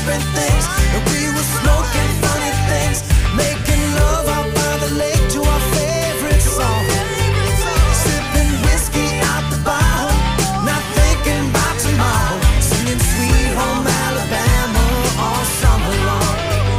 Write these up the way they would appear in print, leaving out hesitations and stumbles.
different things. And we were smoking funny things, making love out by the lake to our favorite song. Sipping whiskey out the bottle, not thinking about tomorrow. Singing Sweet Home Alabama all summer long.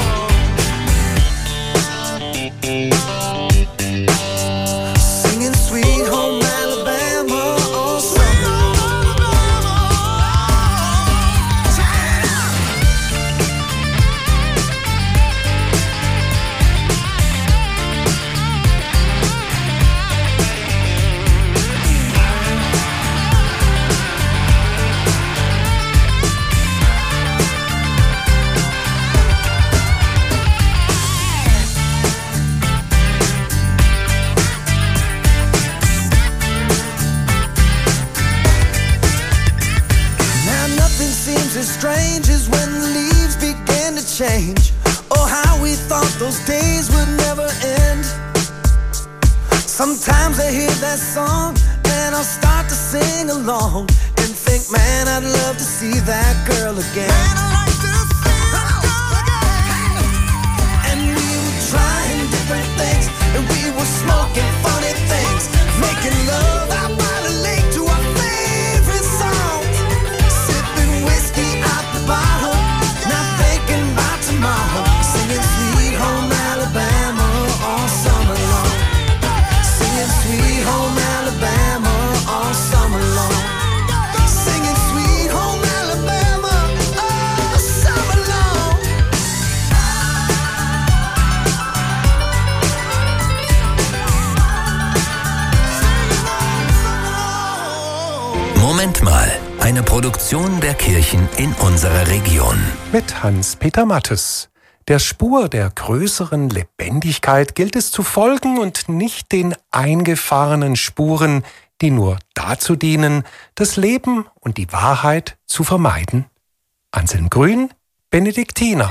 Singing Sweet Home Alabama all summer long. As strange as when the leaves began to change. Oh, how we thought those days would never end. Sometimes I hear that song and I'll start to sing along and think, man, I'd love to see that girl again. Man, I'd like to see that girl again. And we were trying different things, and we were smoking funny things, making love out by the lake to our favorite songs. Bottle, not thinking about tomorrow. Singing Sweet Home Alabama all summer long. Singing Sweet Home Alabama all summer long. Singing Sweet Home Alabama all summer long. Moment mal. Eine Produktion der Kirchen in unserer Region. Mit Hans-Peter Mattes. Der Spur der größeren Lebendigkeit gilt es zu folgen und nicht den eingefahrenen Spuren, die nur dazu dienen, das Leben und die Wahrheit zu vermeiden. Anselm Grün, Benediktiner.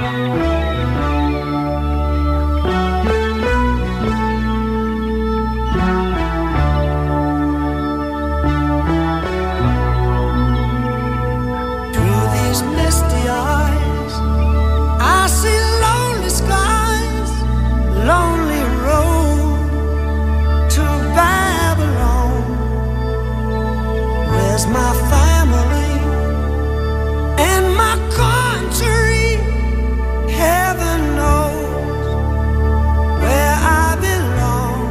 Lonely road to Babylon. Where's my family and my country? Heaven knows where I belong.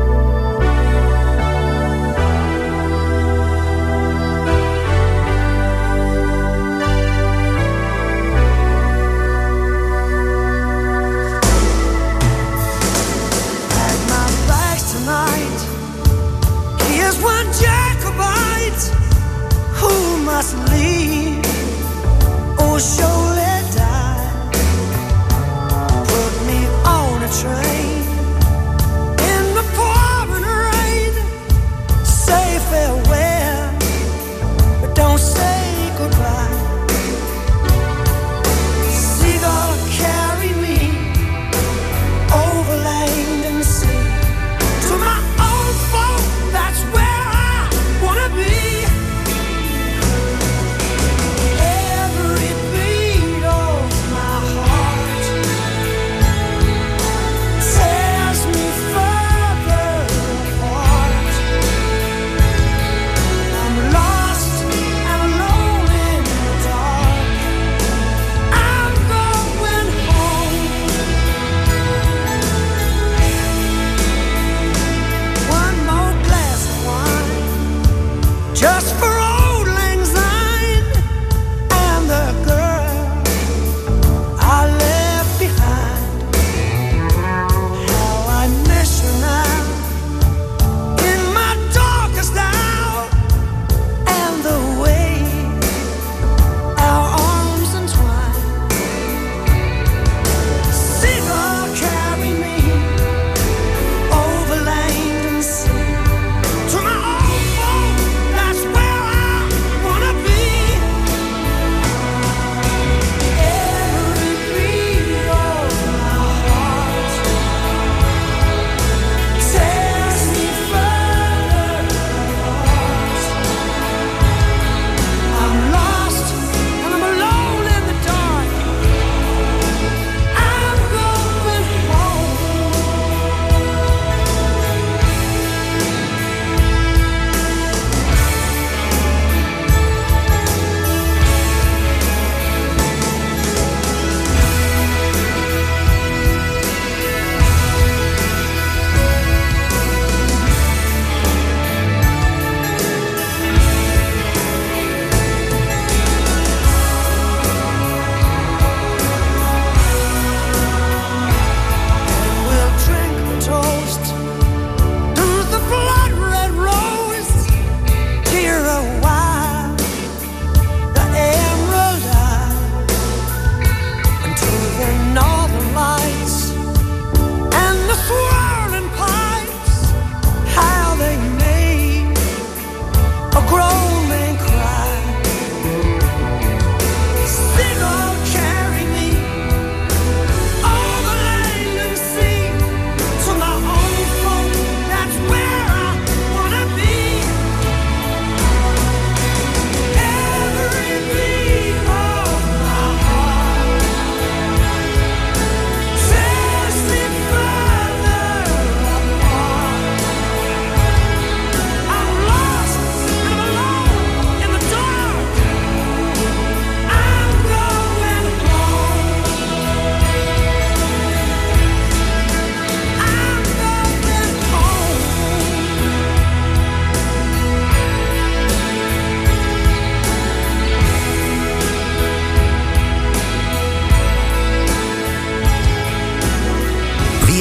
Here's one Jacobite who must leave or surely die. Put me on a train in the pouring rain. Say farewell, but don't say goodbye. Seagull carry me over land and sea to my own folk. That's where I wanna be. Every beat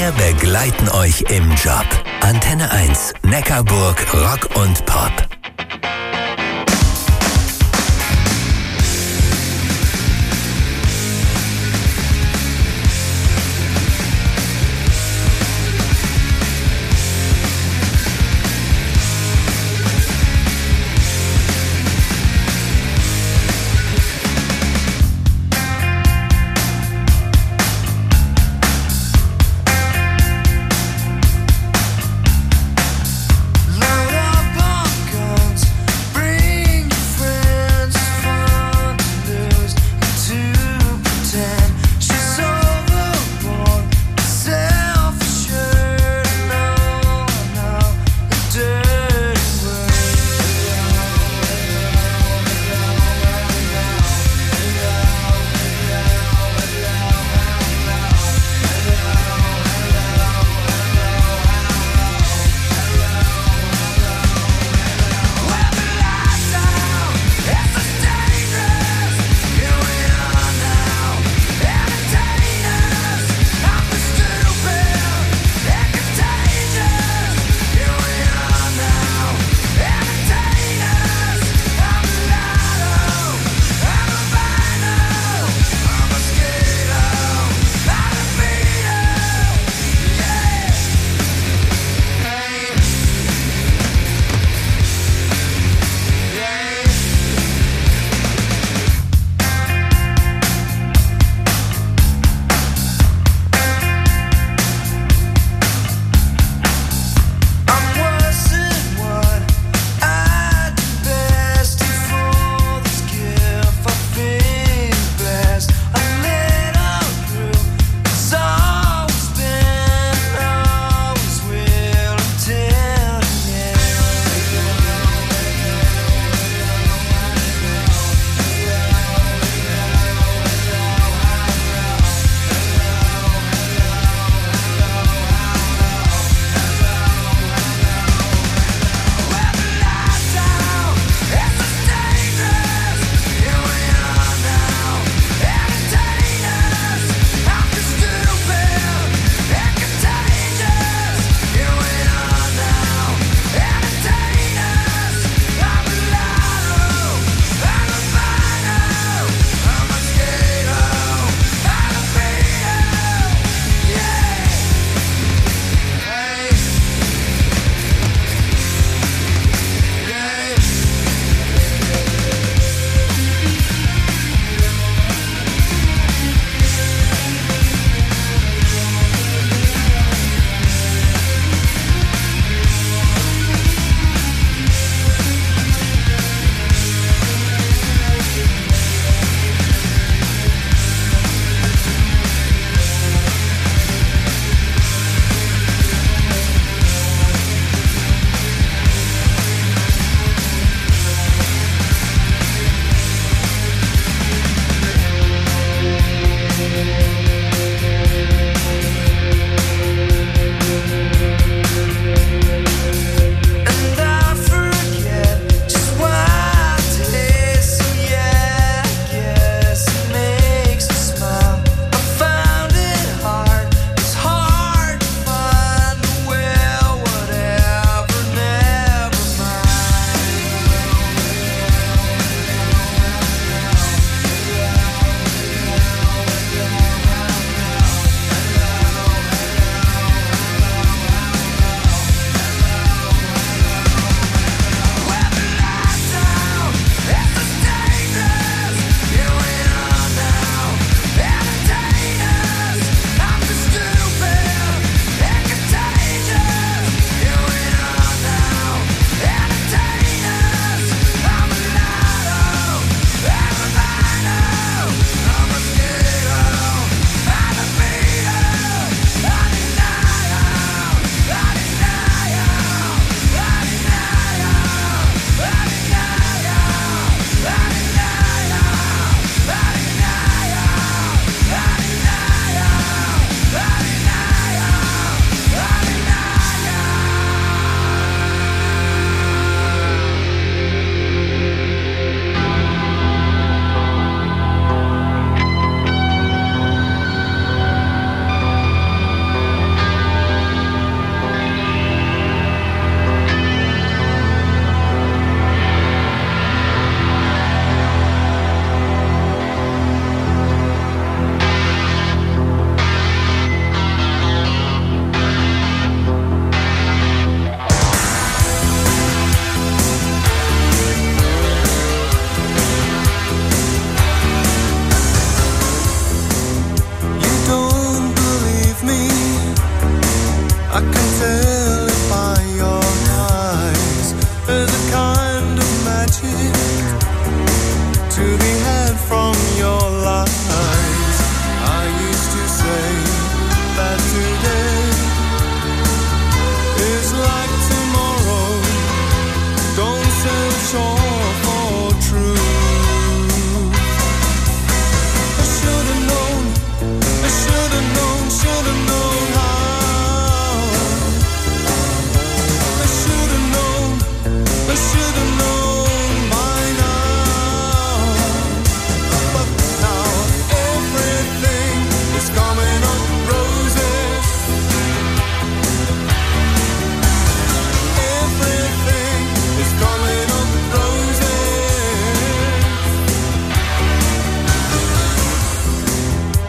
Wir begleiten euch im Job. Antenne 1, Neckarburg, Rock und Pop. Load up bunker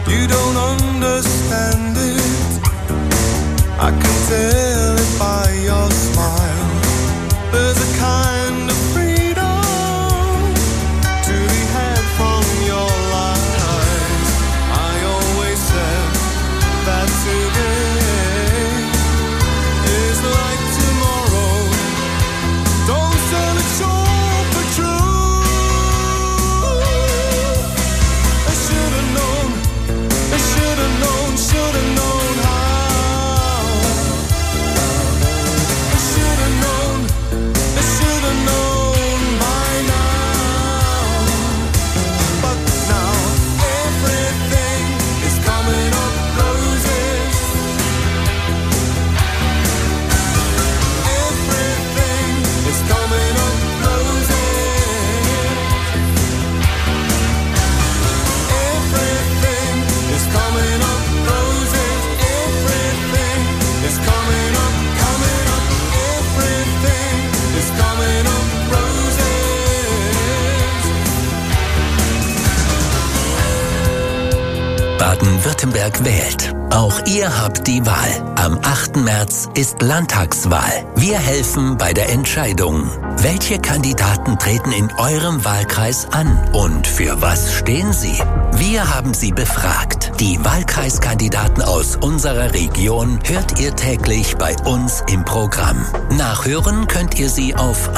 You don't understand it. I can tell it by your smile. There's a kind of freedom to be had from your lies. I always said that today is like tomorrow. Don't sell it short for true. I should've known, I should've known, should've known how. I should've known, I should've known by now. But now everything is coming up roses. Everything is coming up roses. Everything is coming up roses. Everything is coming up, coming up. Everything is coming up roses. Baden-Württemberg wählt. Auch ihr habt die Wahl. Am 8. März ist Landtagswahl. Wir helfen bei der Entscheidung. Welche Kandidaten treten in eurem Wahlkreis an und für was stehen sie? Wir haben sie befragt. Die Wahlkreiskandidaten aus unserer Region hört ihr täglich bei uns im Programm. Nachhören könnt ihr sie auf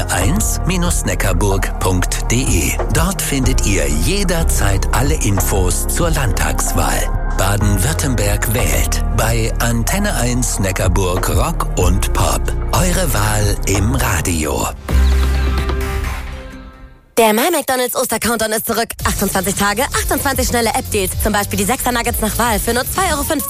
antenne1-neckarburg.de. Dort findet ihr jederzeit alle Infos zur Landtagswahl. Baden-Württemberg wählt bei Antenne 1 Neckarburg Rock und Pop. Eure Wahl im Radio. Der My McDonald's Oster-Countdown ist zurück. 28 Tage, 28 schnelle App-Deals. Zum Beispiel die 6er Nuggets nach Wahl für nur 2,50 €